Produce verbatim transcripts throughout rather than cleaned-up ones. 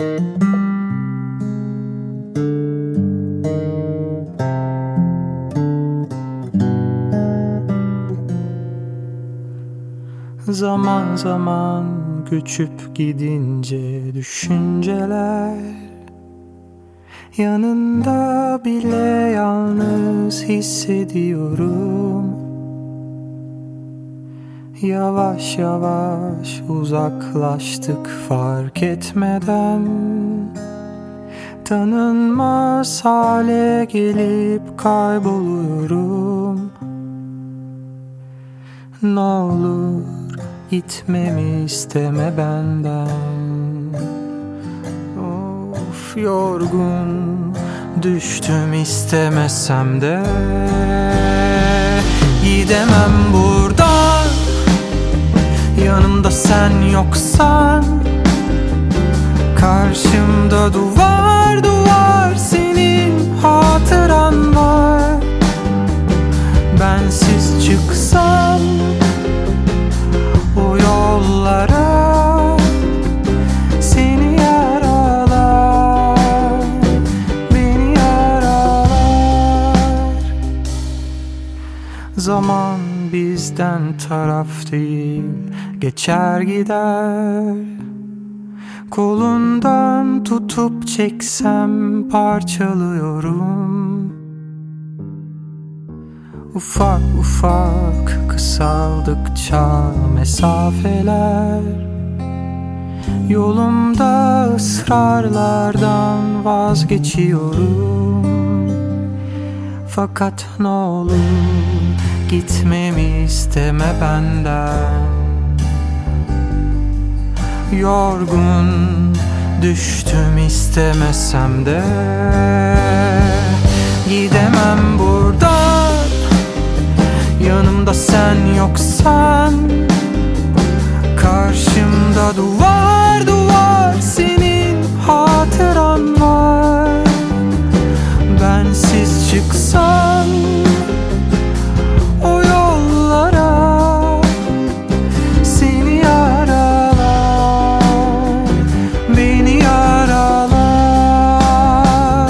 Zaman zaman göçüp gidince düşünceler, yanında bile yalnız hissediyorum. Yavaş yavaş uzaklaştık fark etmeden, tanınmaz hale gelip kayboluyorum. Ne olur gitmemi isteme benden. Of, yorgun düştüm istemesem de. Gidemem buradan, yanımda sen yoksan. Karşımda duvar duvar senin hatıran var. Bensiz çıksam o yollara, seni yaralar, beni yaralar. Zaman bizden taraf değil, geçer gider. Kolundan tutup çeksem parçalıyorum. Ufak ufak kısaldıkça mesafeler, yolumda ısrarlardan vazgeçiyorum. Fakat ne olur gitmemi isteme benden. Yorgun düştüm istemesem de. Gidemem buradan, yanımda sen yoksan. Karşımda duvar duvar senin hatıran var. Bensiz çıksam o yollara, seni yaralar, beni yaralar.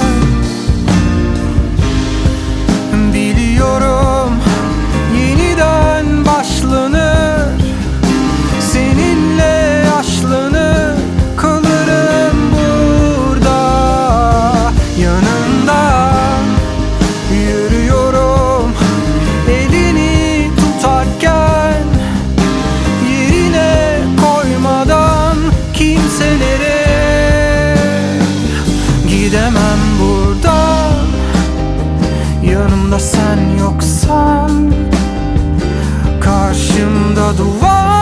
Biliyorum yeniden başlanır, seninle yaşlanır. Kalırım burada yanından, yürüyorum elini tutarken, yerine koymadan kimselere. Gidemem buradan, yanımda sen yoksan. Karşımda duvar